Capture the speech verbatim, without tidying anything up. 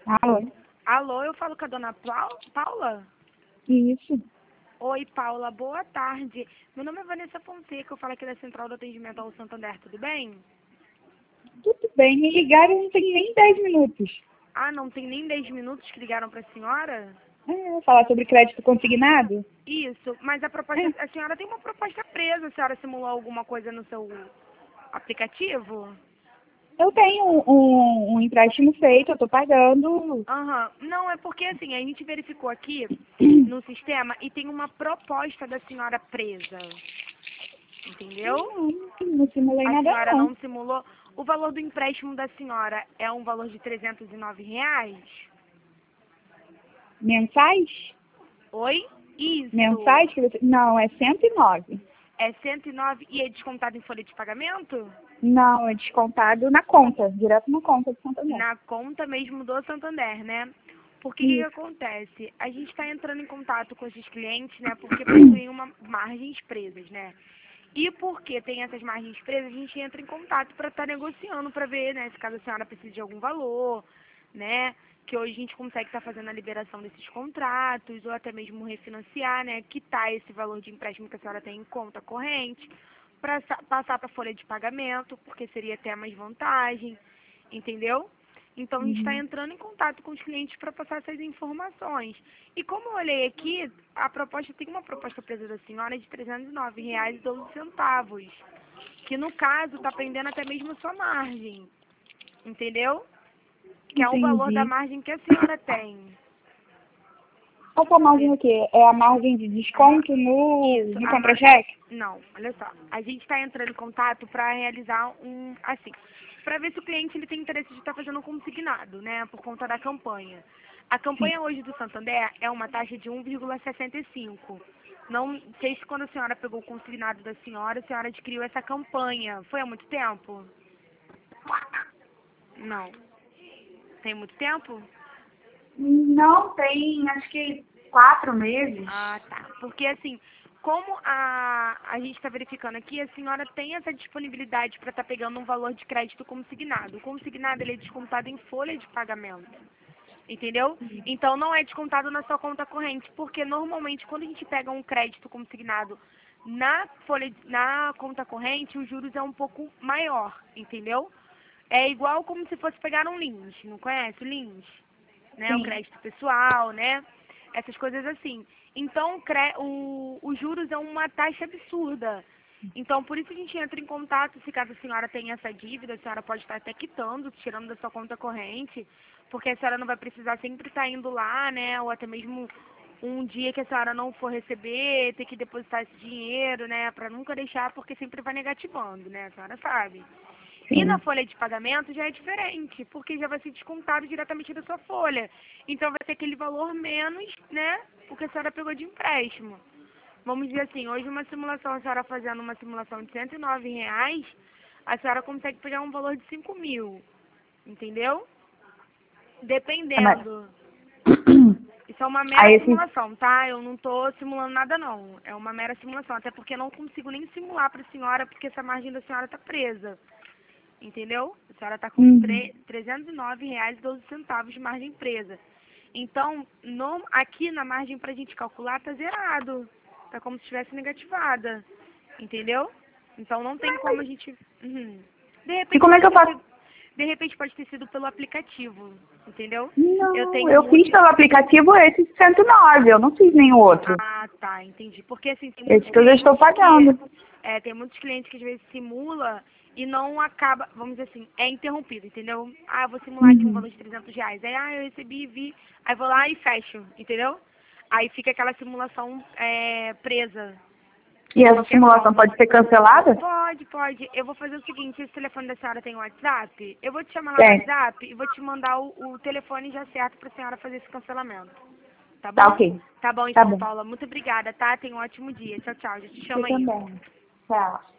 Alô? Alô, eu falo com a dona Plau- Paula? Isso. Oi, Paula, boa tarde. Meu nome é Vanessa Fonseca, eu falo aqui da Central do Atendimento ao Santander, tudo bem? Tudo bem, me ligaram não tem nem dez minutos. Ah, não tem nem dez minutos que ligaram para a senhora? É, falar sobre crédito consignado? Isso, mas a proposta, É. a senhora tem uma proposta presa, a senhora simulou alguma coisa no seu aplicativo? Eu tenho um, um, um empréstimo feito, eu estou pagando. Aham, não, é porque assim, a gente verificou aqui no sistema e tem uma proposta da senhora presa, entendeu? Não, não simulei A nada senhora não. não simulou. O valor do empréstimo da senhora é um valor de trezentos e nove reais? Mensais? Oi? Isso. Mensais que você... Não, é cento e nove. É cento e nove e é descontado em folha de pagamento? Não, é descontado na conta, direto na conta de Santander. Na conta mesmo do Santander, né? Porque o que, que Isso. acontece? A gente está entrando em contato com esses clientes, né? Porque possuem uma margens presas, né? E porque tem essas margens presas, a gente entra em contato para estar negociando, para ver, né, se caso a senhora precisa de algum valor, né, que hoje a gente consegue estar fazendo a liberação desses contratos, ou até mesmo refinanciar, né, quitar esse valor de empréstimo que a senhora tem em conta corrente, para passar para a folha de pagamento, porque seria até mais vantagem, entendeu? Então, a gente está Uhum. entrando em contato com os clientes para passar essas informações. E como eu olhei aqui, a proposta tem uma proposta presa da senhora de trezentos e nove reais e doze centavos, que no caso está prendendo até mesmo a sua margem, entendeu? Que é o valor da Entendi. margem que a senhora tem. Qual que é a margem o quê? É a margem de Aham. desconto no, Isso, no a mar... contra-cheque? Não, olha só. A gente está entrando em contato para realizar um, assim, para ver se o cliente ele tem interesse de estar fazendo um consignado, né, por conta da campanha. A Sim. campanha hoje do Santander é uma taxa de um vírgula sessenta e cinco. Não sei se quando a senhora pegou o consignado da senhora, a senhora adquiriu essa campanha. Foi há muito tempo? Não. Tem muito tempo? Não, tem acho que quatro meses. Ah, tá. Porque assim, como a, a gente está verificando aqui, a senhora tem essa disponibilidade para estar pegando um valor de crédito consignado. O consignado ele é descontado em folha de pagamento. Entendeu? Então não é descontado na sua conta corrente, porque normalmente quando a gente pega um crédito consignado na folha, na conta corrente, os juros é um pouco maior, entendeu? É igual como se fosse pegar um Lins, não conhece o Lins? Né? O Sim. crédito pessoal, né? Essas coisas assim. Então o, cre- o, os juros é uma taxa absurda. Então, por isso a gente entra em contato, se caso a senhora tenha essa dívida, a senhora pode estar até quitando, tirando da sua conta corrente, porque a senhora não vai precisar sempre estar indo lá, né, ou até mesmo um dia que a senhora não for receber, ter que depositar esse dinheiro, né, para nunca deixar, porque sempre vai negativando, né, a senhora sabe. E na Sim. folha de pagamento já é diferente, porque já vai ser descontado diretamente da sua folha. Então vai ser aquele valor menos, né, o que a senhora pegou de empréstimo. Vamos dizer assim, hoje uma simulação, a senhora fazendo uma simulação de cento e nove reais, a senhora consegue pegar um valor de cinco mil, entendeu? É, mas... Dependendo. Isso é uma Aí mera esse... simulação, tá? Eu não tô simulando nada não. É uma mera simulação, até porque eu não consigo nem simular para a senhora, porque essa margem da senhora está presa. Entendeu? A senhora está com Uhum. tre- trezentos e nove reais e doze centavos de margem presa. Então, no- aqui na margem para a gente calcular tá zerado. Tá como se estivesse negativada. Entendeu? Então não tem como a gente. Uhum. De E repente como é que pode eu ter faço? sido. De repente pode ter sido pelo aplicativo. Entendeu? Eu Não, tenho eu fiz muito. pelo aplicativo esse de cento e nove, eu não fiz nenhum outro. Ah, tá, entendi. Porque assim, tem muitos Esse que eu já estou clientes que. pagando. É, tem muitos clientes que às vezes simula e não acaba, vamos dizer assim, é interrompido, entendeu? Ah, eu vou simular aqui um Uhum. valor de trezentos reais. Aí, ah, eu recebi, vi, aí vou lá e fecho, entendeu? Aí fica aquela simulação é, presa, E de essa qualquer simulação forma. pode ser cancelada? Pode, pode. Eu vou fazer o seguinte, esse telefone da senhora tem WhatsApp? Eu vou te chamar lá no Tem. WhatsApp e vou te mandar o, o telefone já certo pra senhora fazer esse cancelamento. Tá Tá bom? ok. Tá bom Tá então, bom. Paula. Muito obrigada, tá? Tenha um ótimo dia. Tchau, tchau. Já te Você chamo aí. também. Tchau.